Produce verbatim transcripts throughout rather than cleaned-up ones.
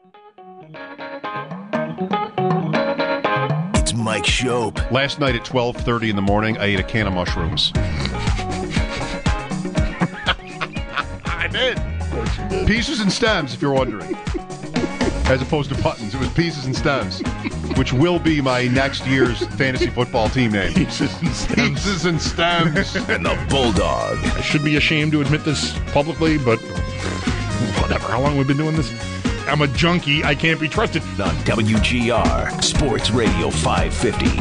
It's Mike Schopp. Last night at twelve thirty in the morning, I ate a can of mushrooms. I did. Pieces and stems, if you're wondering. As opposed to buttons. It was pieces and stems, which will be my next year's fantasy football team name. Pieces and stems. Pieces and stems. And the Bulldog. I should be ashamed to admit this publicly, but whatever. How long have we been doing this? I'm a junkie. I can't be trusted. On W G R, Sports Radio five fifty.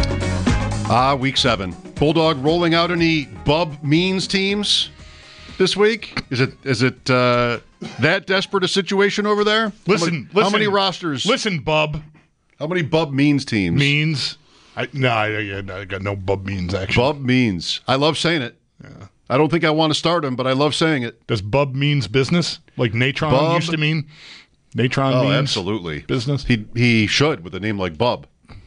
Ah, week seven. Bulldog rolling out any Bub Means teams this week? Is it is it uh, that desperate a situation over there? Listen, how many, listen. How many rosters? Listen, Bub. How many Bub Means teams? Means. I, no, I, I got no Bub Means, actually. Bub Means. I love saying it. Yeah. I don't think I want to start him, but I love saying it. Does Bub means business? Like Natron Bub. used to mean? Natron oh, means absolutely. Business? He he should with a name like Bub.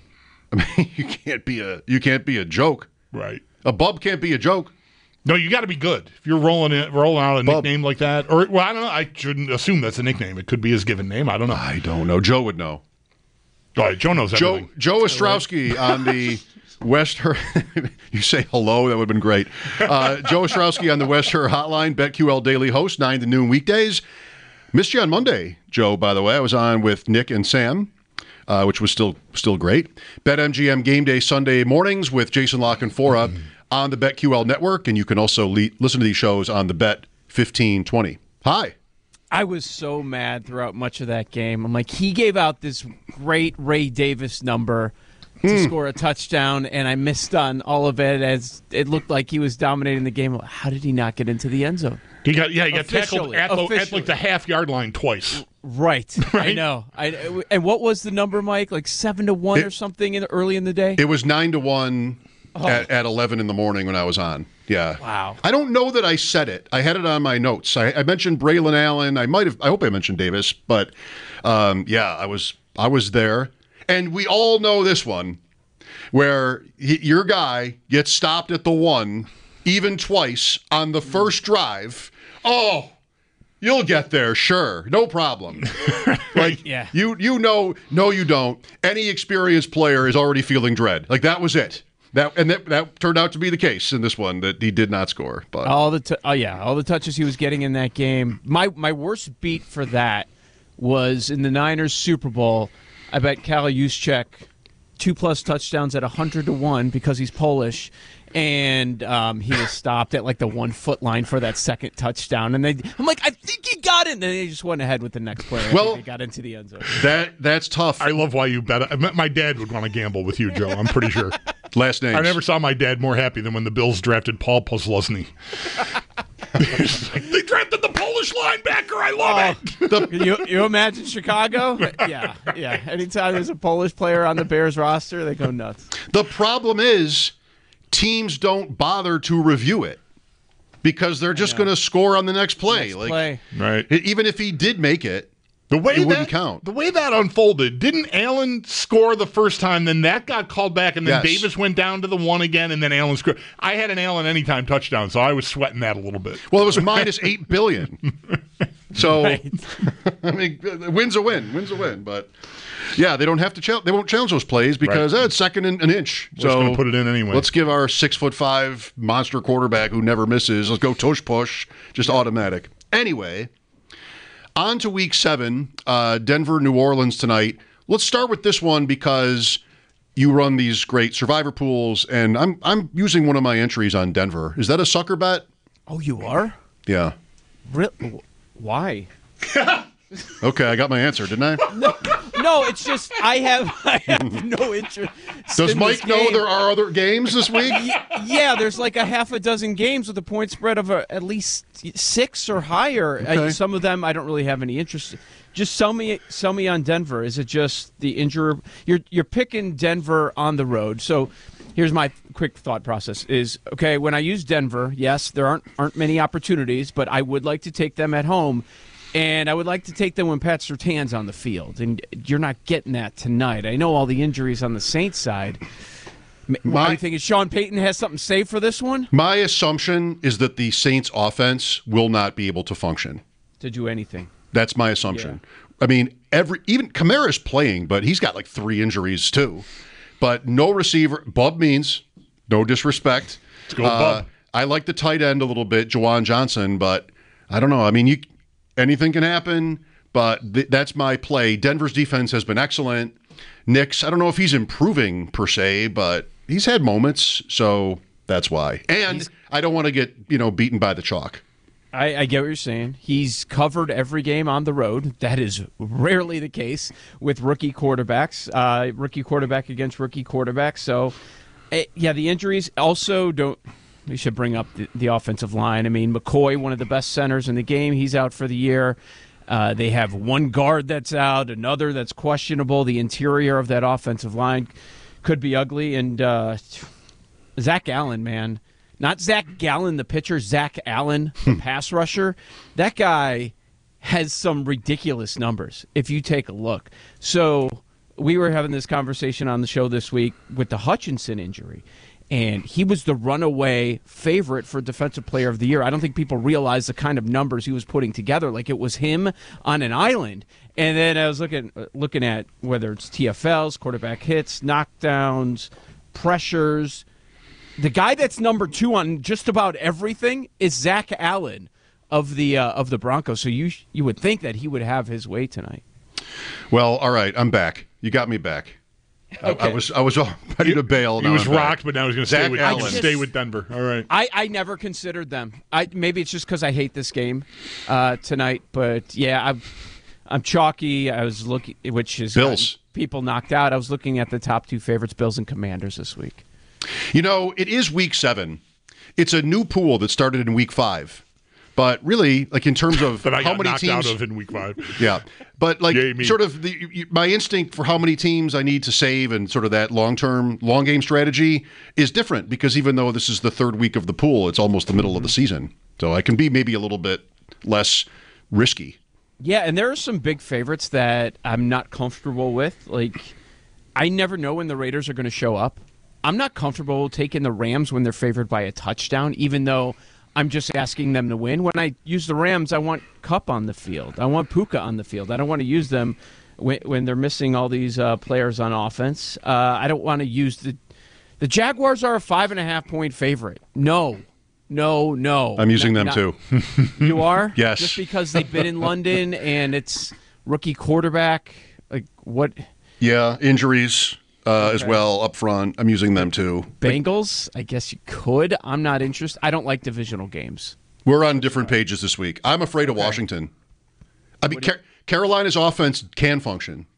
I mean, you can't be a you can't be a joke. Right. A Bub can't be a joke. No, you got to be good. If you're rolling it, rolling out a Bub. nickname like that, or well, I don't know. I shouldn't assume that's a nickname. It could be his given name. I don't know. I don't know. Joe would know. All right, Joe knows Joe everything. Joe Ostrowski on the West Her. You say hello. That would have been great. Uh, Joe Ostrowski on the West Her Hotline. BetQL Daily host, nine to noon weekdays. Missed you on Monday, Joe. By the way, I was on with Nick and Sam, uh, which was still still great. BetMGM Game Day Sunday mornings with Jason La Canfora mm. on the BetQL network, and you can also le- listen to these shows on the Bet fifteen twenty. Hi. I was so mad throughout much of that game. I'm like, he gave out this great Ray Davis number to hmm. score a touchdown, and I missed on all of it as it looked like he was dominating the game. How did he not get into the end zone? He got yeah, he got Officially. tackled at, the, at like the half yard line twice. Right, right? I know. I, and what was the number, Mike? Like seven to one it, or something in early in the day. It was nine to one oh. at, at eleven in the morning when I was on. Yeah. Wow. I don't know that I said it. I had it on my notes. I, I mentioned Braylon Allen. I might have. I hope I mentioned Davis, but um, yeah, I was. I was there, and we all know this one, where y- your guy gets stopped at the one, even twice on the first drive. Oh, you'll get there, sure, no problem. Like yeah. you, you know, no, you don't. Any experienced player is already feeling dread. Like that was it. That and that, that turned out to be the case in this one, that he did not score. But all the t- oh yeah, all the touches he was getting in that game. My my worst beat for that was in the Niners Super Bowl. I bet Kyle Juszczyk two plus touchdowns at a hundred to one because he's Polish, and um, he was stopped at like the one foot line for that second touchdown. And they, I'm like, I think he got it. And then they just went ahead with the next play. I well, think they got into the end zone. That that's tough. I love why you bet. I, my dad would want to gamble with you, Joe. I'm pretty sure. Last name. I never saw my dad more happy than when the Bills drafted Paul Posluszny. They drafted the Polish linebacker. I love oh, it. The, you, you imagine Chicago? Yeah, yeah. Anytime there's a Polish player on the Bears roster, they go nuts. The problem is teams don't bother to review it because they're just going to score on the next play. Next like, play. Right. Even if he did make it, The way it that, wouldn't count. The way that unfolded, didn't Allen score the first time, then that got called back, and then Yes. Davis went down to the one again, and then Allen scored. I had an Allen anytime touchdown, so I was sweating that a little bit. Well, it was minus eight billion. So, Right. I mean, win's a win. Win's a win. But yeah, they don't have to. Chal- they won't challenge those plays because Right. eh, it's second and an inch. We're just so gonna put it in anyway. Let's give our six foot five monster quarterback who never misses. Let's go tush push, just automatic. Anyway. On to week seven, uh, Denver, New Orleans tonight. Let's start with this one because you run these great survivor pools, and I'm I'm using one of my entries on Denver. Is that a sucker bet? Oh, you are? Yeah. Re- Why? Okay, I got my answer, didn't I? No, it's just I have I have no interest. Does in Mike this know game. there are other games this week? Yeah, there's like a half a dozen games with a point spread of a, at least six or higher. Okay. Uh, some of them I don't really have any interest. Just sell me, sell me on Denver. Is it just the injury? You're you're picking Denver on the road. So here's my quick thought process: is okay when I use Denver. Yes, there aren't aren't many opportunities, but I would like to take them at home. And I would like to take them when Pat Surtain's on the field. And you're not getting that tonight. I know all the injuries on the Saints side. My, What do you think? Is Sean Payton has something safe for this one? my assumption is that the Saints offense will not be able to function. To do anything. That's my assumption. I mean, every even Kamara's playing, but he's got like three injuries too. But no receiver. Bub Means, no disrespect. Let's go, uh, Bub. I like the tight end a little bit, Jawan Johnson, but I don't know. I mean, you anything can happen, but th- that's my play. Denver's defense has been excellent. Nick's, I don't know if he's improving per se, but he's had moments, so that's why. And he's, I don't want to get, you know, beaten by the chalk. I, I get what you're saying. He's covered every game on the road. That is rarely the case with rookie quarterbacks. Uh, rookie quarterback against rookie quarterback. So, uh, yeah, the injuries also don't. We should bring up the, the offensive line. I mean, McCoy, one of the best centers in the game, he's out for the year. Uh, they have one guard that's out, another that's questionable. The interior of that offensive line could be ugly. And uh, Zach Allen, man. Not Zach Gallen, the pitcher, Zach Allen, the pass rusher. That guy has some ridiculous numbers if you take a look. So we were having this conversation on the show this week with the Hutchinson injury, and he was the runaway favorite for Defensive Player of the Year. I don't think people realize the kind of numbers he was putting together. Like it was him on an island. And then I was looking looking at whether it's T F Ls, quarterback hits, knockdowns, pressures. The guy that's number two on just about everything is Zach Allen of the uh, of the Broncos. So you you would think that he would have his way tonight. Well, all right, I'm back. You got me back. Okay. I, I was I was all ready to bail. He now was I'm back. rocked, but now he's going to stay Zach with Allen. just stay with Denver. All right. I, I never considered them. I maybe it's just because I hate this game uh, tonight. But yeah, I'm I'm chalky. I was looking, which is Bills. People knocked out. I was looking at the top two favorites, Bills and Commanders, this week. You know, it is week seven. It's a new pool that started in week five. But really, like in terms of That I how got many knocked teams, out of in week five. yeah. But like Yay, me. sort of the, you- my instinct for how many teams I need to save and sort of that long-term, long game strategy is different because even though this is the third week of the pool, it's almost the middle of the season. So I can be maybe a little bit less risky. Yeah, and there are some big favorites that I'm not comfortable with. Like, I never know when the Raiders are going to show up. I'm not comfortable taking the Rams when they're favored by a touchdown, even though I'm just asking them to win. When I use the Rams, I want Kupp on the field. I want Puka on the field. I don't want to use them when, when they're missing all these uh, players on offense. Uh, I don't want to use the – the Jaguars are a five and a half point favorite. No. No, no. I'm using Not- them not- too. You are? Yes. Just because they've been in London and it's rookie quarterback? Like, what? Yeah, injuries uh, as Okay. well up front. I'm using them too. Bengals? I guess you could. I'm not interested. I don't like divisional games. We're on different pages this week. I'm afraid of Washington. I mean, Car- Carolina's offense can function.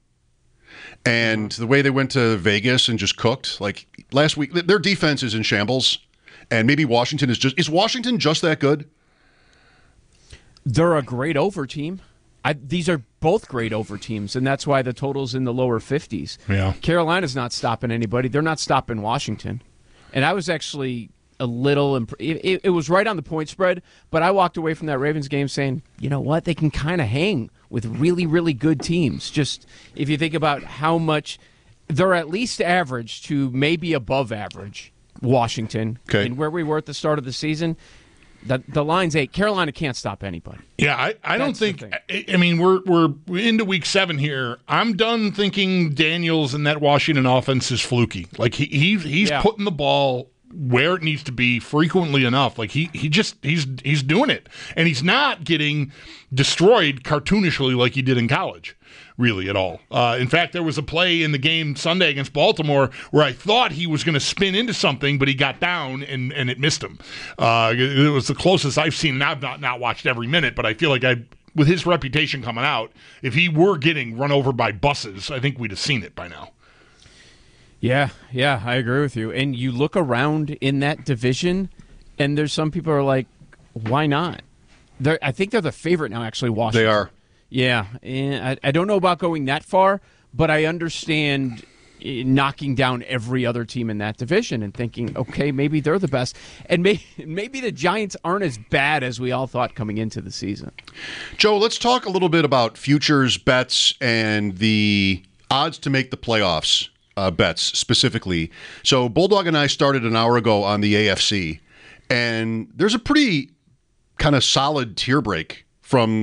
And the way they went to Vegas and just cooked, like last week, their defense is in shambles. And maybe Washington is just, is Washington just that good? They're a great over team. I, these are both great over teams, and that's why the total's in the lower fifties. Yeah. Carolina's not stopping anybody. They're not stopping Washington. And I was actually a little imp- it, it, it was right on the point spread, but I walked away from that Ravens game saying, you know what? They can kind of hang with really, really good teams. Just if you think about how much they're at least average to maybe above average, Washington, Okay. and where we were at the start of the season. The, the line's eight. Carolina can't stop anybody. Yeah, I, I don't That's the think. I, I mean, we're we're into week seven here. I'm done thinking Daniels and that Washington offense is fluky. Like he, he he's Yeah. putting the ball where it needs to be frequently enough. Like he he just he's he's doing it, and he's not getting destroyed cartoonishly like he did in college. Really, at all. Uh, in fact, there was a play in the game Sunday against Baltimore where I thought he was going to spin into something, but he got down and, and it missed him. Uh, it was the closest I've seen, and I've not, not watched every minute, but I feel like I, with his reputation coming out, if he were getting run over by buses, I think we'd have seen it by now. Yeah, yeah, I agree with you. And you look around in that division, and there's some people who are like, why not? They're, I think they're the favorite now, actually, Washington. They are. Yeah, and I, I don't know about going that far, but I understand eh, knocking down every other team in that division and thinking, okay, maybe they're the best. And may, maybe the Giants aren't as bad as we all thought coming into the season. Joe, let's talk a little bit about futures bets and the odds to make the playoffs uh, bets specifically. So Bulldog and I started an hour ago on the A F C, and there's a pretty kind of solid tier break from the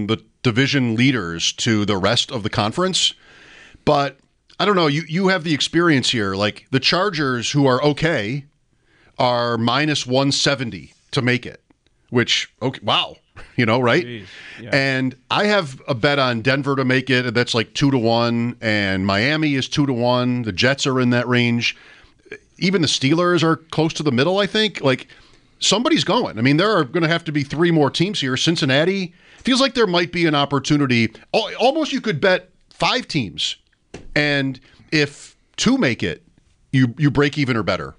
division leaders to the rest of the conference. But I don't know. You you have the experience here. Like the Chargers, who are okay, are minus one seventy to make it. Which okay, wow, you know, right? Jeez, yeah. And I have a bet on Denver to make it. That's like two to one, and Miami is two to one. The Jets are in that range. Even the Steelers are close to the middle. I think like somebody's going. I mean, there are going to have to be three more teams here. Cincinnati feels like there might be an opportunity. Almost you could bet five teams. And if two make it, you you break even or better.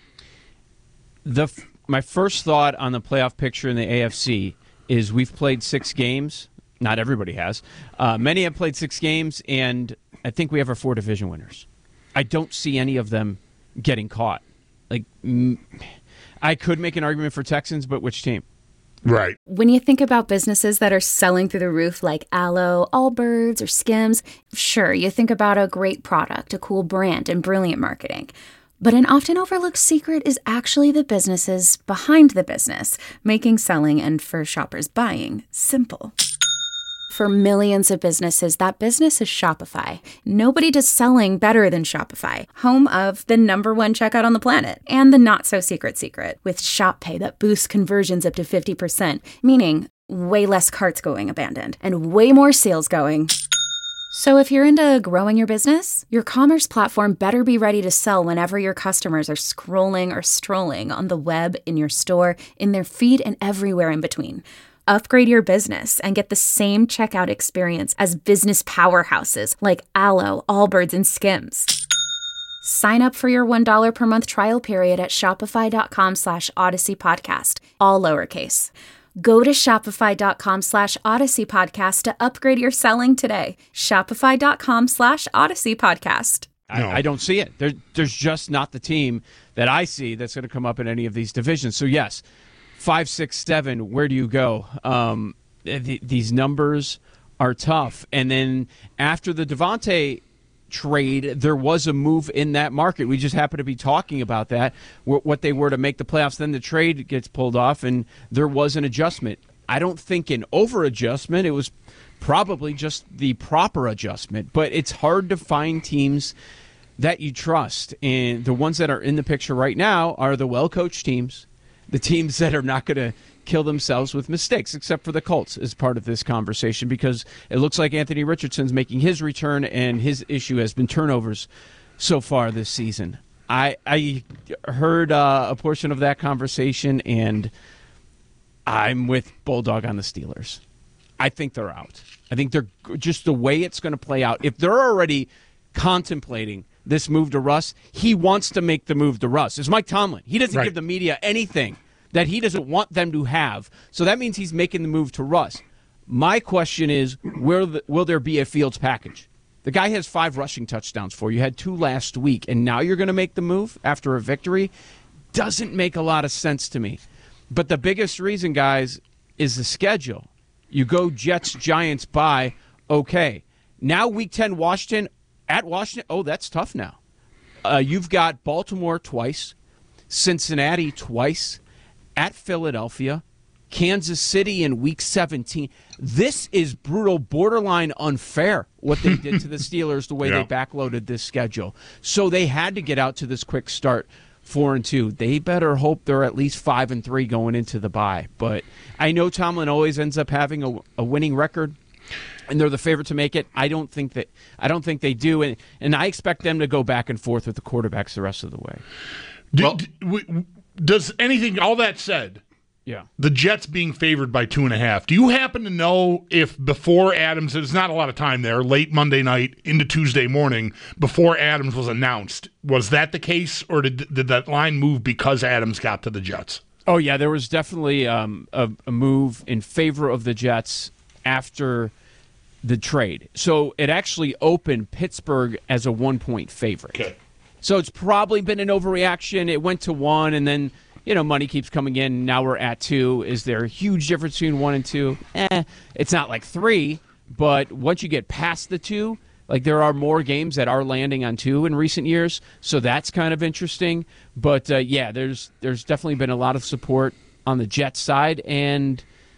The my first thought on the playoff picture in the A F C is we've played six games. Not everybody has. Uh, many have played six games, and I think we have our four division winners. I don't see any of them getting caught. Like mm, I could make an argument for Texans, but which team? Right. When you think about businesses that are selling through the roof like Aloe, Allbirds, or Skims, sure, you think about a great product, a cool brand, and brilliant marketing. But an often overlooked secret is actually the businesses behind the business, making selling and for shoppers buying simple. For millions of businesses, that business is Shopify. Nobody does selling better than Shopify, home of the number one checkout on the planet, and the not-so-secret secret, with Shop Pay that boosts conversions up to fifty percent, meaning way less carts going abandoned, and way more sales going. So if you're into growing your business, your commerce platform better be ready to sell whenever your customers are scrolling or strolling on the web, in your store, in their feed, and everywhere in between. Upgrade your business and get the same checkout experience as business powerhouses like Aloe, Allbirds, and Skims. Sign up for your one dollar per month trial period at shopify.com slash Odyssey Podcast, all lowercase. Go to shopify.com slash Odyssey Podcast to upgrade your selling today. Shopify.com slash Odyssey Podcast. I, I don't see it. There, there's just not the team that I see that's going to come up in any of these divisions. So, yes, five, six, seven, where do you go? Um, th- these numbers are tough. And then after the Devontae trade, there was a move in that market. We just happen to be talking about that, wh- what they were to make the playoffs. Then the trade gets pulled off, and there was an adjustment. I don't think an over-adjustment. It was probably just the proper adjustment. But it's hard to find teams that you trust. And the ones that are in the picture right now are the well-coached teams, the teams that are not going to kill themselves with mistakes, except for the Colts as part of this conversation, because it looks like Anthony Richardson's making his return, and his issue has been turnovers so far this season. I, I heard uh, a portion of that conversation, and I'm with Bulldog on the Steelers. I think they're out. I think they're just the way it's going to play out. If they're already contemplating this move to Russ, he wants to make the move to Russ. It's Mike Tomlin. He doesn't right. give the media anything that he doesn't want them to have. So that means he's making the move to Russ. My question is, will, the, will there be a Fields package? The guy has five rushing touchdowns for you. You had two last week, and now you're going to make the move after a victory? Doesn't make a lot of sense to me. But the biggest reason, guys, is the schedule. You go Jets, Giants, bye, okay. Now week ten, Washington, at Washington, oh, that's tough now. Uh, you've got Baltimore twice, Cincinnati twice, at Philadelphia, Kansas City in week seventeen. This is brutal, borderline unfair, what they did to the Steelers, the way yeah. they backloaded this schedule. So they had to get out to this quick start, four and two. They better hope they're at least five and three going into the bye. But I know Tomlin always ends up having a, a winning record, and they're the favorite to make it. I don't think that I don't think they do, and and I expect them to go back and forth with the quarterbacks the rest of the way. Do, well, do, does anything? All that said, yeah, the Jets being favored by two and a half. Do you happen to know if before Adams? There's not a lot of time there. Late Monday night into Tuesday morning, before Adams was announced, was that the case, or did did that line move because Adams got to the Jets? Oh yeah, there was definitely um, a, a move in favor of the Jets after the trade. So it actually opened Pittsburgh as a one-point favorite. Okay. So it's probably been an overreaction. It went to one, and then, you know, money keeps coming in. Now we're at two. Is there a huge difference between one and two? Eh, it's not like three, but once you get past the two, like there are more games that are landing on two in recent years, so that's kind of interesting. But, uh, yeah, there's there's definitely been a lot of support on the Jets side, and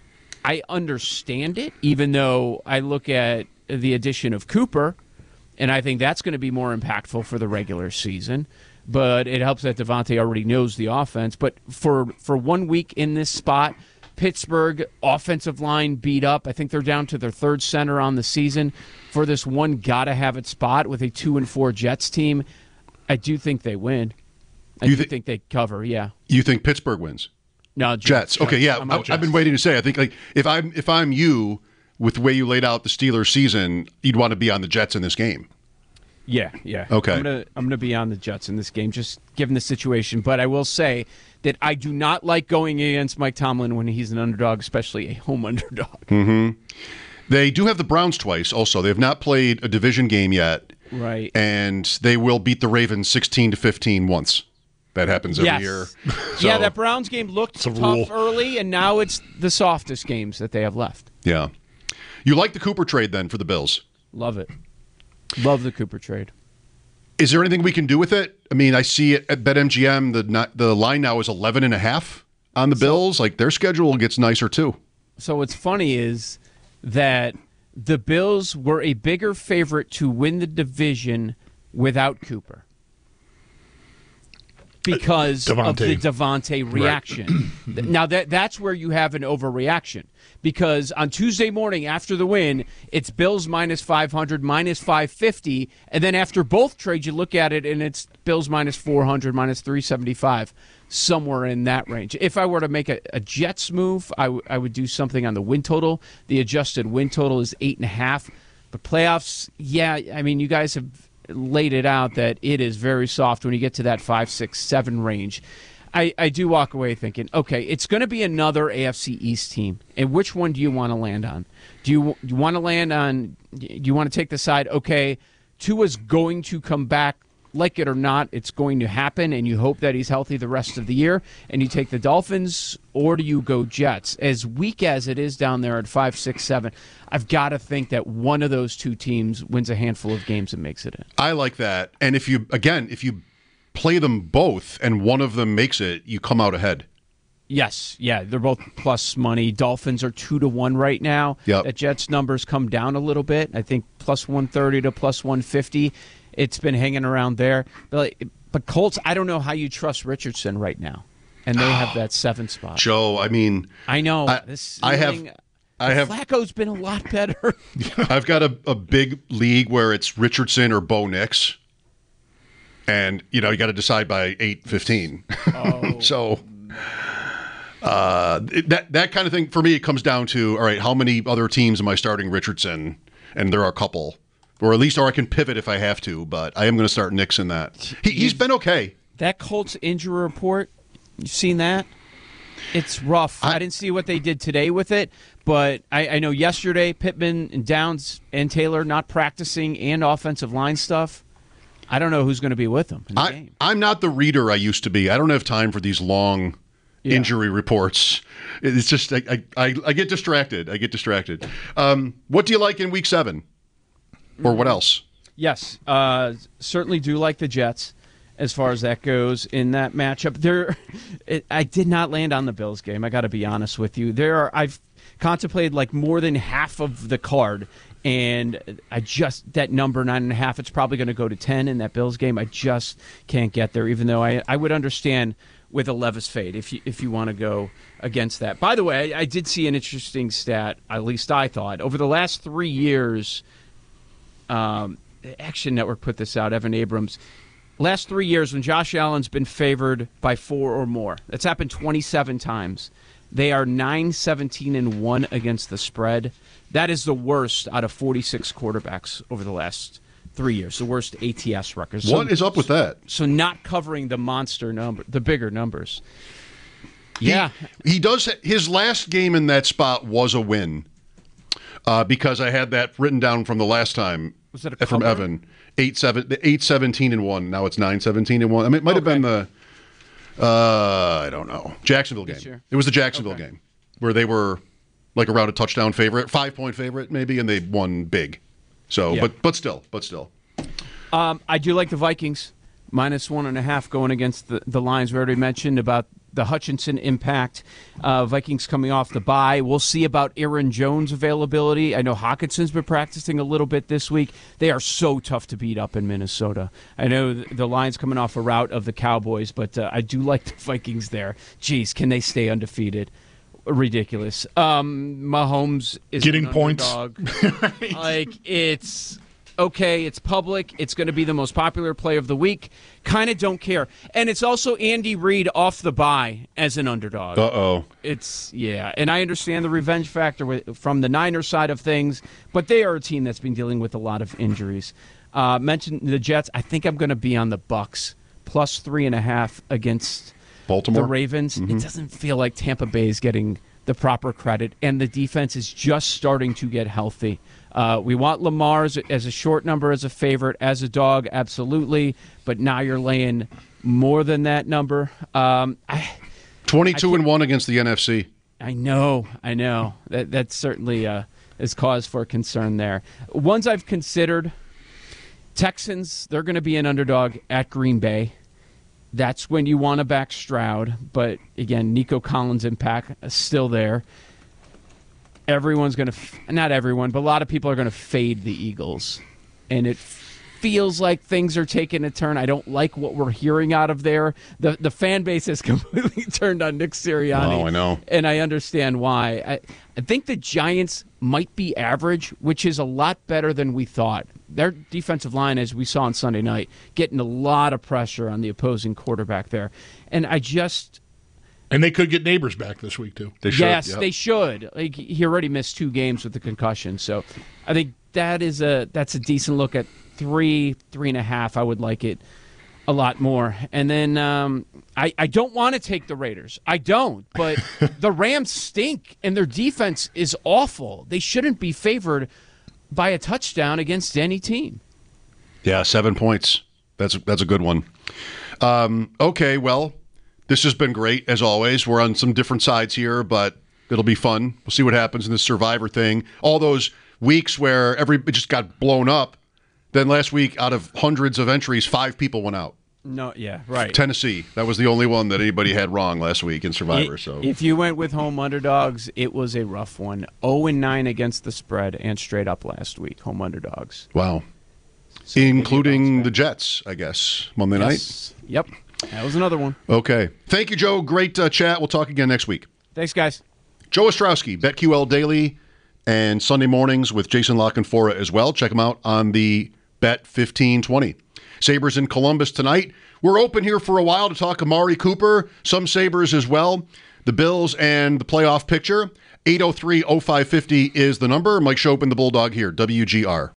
I understand it, even though I look at the addition of Cooper, and I think that's going to be more impactful for the regular season. But it helps that Devontae already knows the offense. But for for one week in this spot, Pittsburgh offensive line beat up. I think they're down to their third center on the season. For this one gotta-have-it spot with a two and four Jets team, I do think they win. I You do thi- think they cover, yeah. You think Pittsburgh wins? No, Jets. Okay, yeah. I'm I, on I've Jets. been waiting to say. I think like if I'm if I'm you, with the way you laid out the Steelers season, you'd want to be on the Jets in this game. Yeah, yeah. Okay. I'm gonna I'm gonna be on the Jets in this game, just given the situation. But I will say that I do not like going against Mike Tomlin when he's an underdog, especially a home underdog. Mm-hmm. They do have the Browns twice. Also, they have not played a division game yet, Right. and they will beat the Ravens sixteen to fifteen once. That happens every Yes. year. So, Yeah, that Browns game looked a tough rule. early, and now it's the softest games that they have left. yeah. You like the Cooper trade then for the Bills? Love it. Love the Cooper trade. Is there anything we can do with it? I mean, I see it at BetMGM. The not, the line now is eleven and a half on the Bills. Like their schedule gets nicer too. So what's funny is that the Bills were a bigger favorite to win the division without Cooper because of Devontae. the Devontae reaction. Now that that's where you have an overreaction because on Tuesday morning after the win, it's Bills minus five hundred, minus five fifty, and then after both trades you look at it and it's Bills minus four hundred, minus three seventy-five, somewhere in that range. If I were to make a, a Jets move, I, w- I would do something on the win total. The adjusted win total is eight and a half. But playoffs, yeah, I mean, you guys have laid it out that it is very soft when you get to that five, six, seven range. I, I do walk away thinking, okay, it's going to be another A F C East team. And which one do you want to land on? Do you, do you want to land on, do you want to take the side, okay, Tua's going to come back, like it or not, it's going to happen, and you hope that he's healthy the rest of the year, and you take the Dolphins, or do you go Jets? As weak as it is down there at five, six, seven, I've got to think that one of those two teams wins a handful of games and makes it in. I like that. And if you again, if you play them both and one of them makes it, you come out ahead. Yes, yeah, they're both plus money. Dolphins are two to one right now. Yep. The Jets numbers come down a little bit. I think plus one thirty to plus one fifty. It's been hanging around there. But, but Colts, I don't know how you trust Richardson right now, and they have that seven spot. Joe, I mean, I know. I, this I have, ceiling- I have, Flacco's been a lot better. I've got a, a big league where it's Richardson or Bo Nix, and you know you got to decide by eight fifteen. Oh. So uh, it- that that kind of thing for me, it comes down to all right, how many other teams am I starting Richardson? And there are a couple, or at least, or I can pivot if I have to. But I am going to start Nix in that. He, he's been okay. That Colts injury report, you've seen that? It's rough. I, I- didn't see what they did today with it, but I, I know yesterday Pittman and Downs and Taylor not practicing and offensive line stuff. I don't know who's going to be with them in the I, game. I'm not the reader I used to be. I don't have time for these long Yeah. injury reports. It's just I, I, I, I get distracted. I get distracted. Um, what do you like in week seven? Or what else? Yes, uh, certainly do like the Jets as far as that goes in that matchup. There, it, I did not land on the Bills game. I got to be honest with you. There are I've contemplated like more than half of the card, and I just that number nine and a half. It's probably going to go to ten in that Bills game. I just can't get there. Even though I I would understand with a Levis fade if you if you want to go against that. By the way, I did see an interesting stat. At least I thought over the last three years. Um, Action Network put this out. Evan Abrams. Last three years, when Josh Allen's been favored by four or more, that's happened twenty-seven times. They are nine, seventeen, and one against the spread. That is the worst out of forty-six quarterbacks over the last three years. The worst A T S record. So, What is up with that? So not covering the monster number, the bigger numbers. Yeah. He, he does. His last game in that spot was a win uh, because I had that written down from the last time. Was that a from cover? Evan? Eight seven, eight seventeen and one. Now it's nine seventeen and one. I mean, it might have been the. Uh, I don't know. Jacksonville game. This year? It was the Jacksonville Okay. game where they were like around a touchdown favorite, five point favorite maybe, and they won big. So, Yeah. but but still, but still. Um, I do like the Vikings minus one and a half going against the, the Lions. We already mentioned about the Hutchinson impact. Uh, Vikings coming off the bye. We'll see about Aaron Jones' availability. I know Hawkinson's been practicing a little bit this week. They are so tough to beat up in Minnesota. I know the Lions coming off a rout of the Cowboys, but uh, I do like the Vikings there. Jeez, can they stay undefeated? Ridiculous. Um, Mahomes is getting an points. Right. Like, it's okay. It's public. It's going to be the most popular play of the week. Kind of don't care. And it's also Andy Reid off the bye as an underdog. Uh oh. It's yeah, and I understand the revenge factor with, from the Niners side of things, but they are a team that's been dealing with a lot of injuries. Uh, mentioned the Jets. I think I'm going to be on the Bucks plus three and a half against Baltimore. The Ravens. Mm-hmm. It doesn't feel like Tampa Bay is getting the proper credit, and the defense is just starting to get healthy. Uh, we want Lamar as a, as a short number, as a favorite, as a dog, absolutely. But now you're laying more than that number. Um, I, twenty-two and one against the N F C. I know, I know. That that certainly uh, is cause for concern there. Ones I've considered: Texans. They're going to be an underdog at Green Bay. That's when you want to back Stroud. But, again, Nico Collins' impact is still there. Everyone's going to – not everyone, but a lot of people are going to fade the Eagles. And it feels like things are taking a turn. I don't like what we're hearing out of there. The the fan base has completely turned on Nick Sirianni. Oh, I know. And I understand why. I, I think the Giants might be average, which is a lot better than we thought. Their defensive line, as we saw on Sunday night, getting a lot of pressure on the opposing quarterback there. And I just... And they could get Neighbors back this week, too. They should. Yes, yep. they should. Like, he already missed two games with the concussion. So I think that is a that's a decent look at three, three and a half. I would like it a lot more. And then um, I, I don't want to take the Raiders. I don't. But the Rams stink, and their defense is awful. They shouldn't be favored by a touchdown against any team. Yeah, seven points. That's that's a good one. Um, okay, well, this has been great, as always. We're on some different sides here, but it'll be fun. We'll see what happens in this Survivor thing. All those weeks where every it just got blown up. Then last week, out of hundreds of entries, five people went out. No, yeah, right. Tennessee. That was the only one that anybody had wrong last week in Survivor. It, So if you went with home underdogs, it was a rough one. oh and nine against the spread and straight up last week, home underdogs. Wow. So Including the Jets, I guess, Monday yes. night. Yep. That was another one. Okay. Thank you, Joe. Great uh, chat. We'll talk again next week. Thanks, guys. Joe Ostrowski, BetQL Daily, and Sunday mornings with Jason Lockenfora as well. Check them out on the Bet fifteen twenty. Sabres in Columbus tonight. We're open here for a while to talk Amari Cooper, some Sabres as well. The Bills and the playoff picture. eight oh three oh five five oh is the number. Mike Chopin, the Bulldog here, W G R.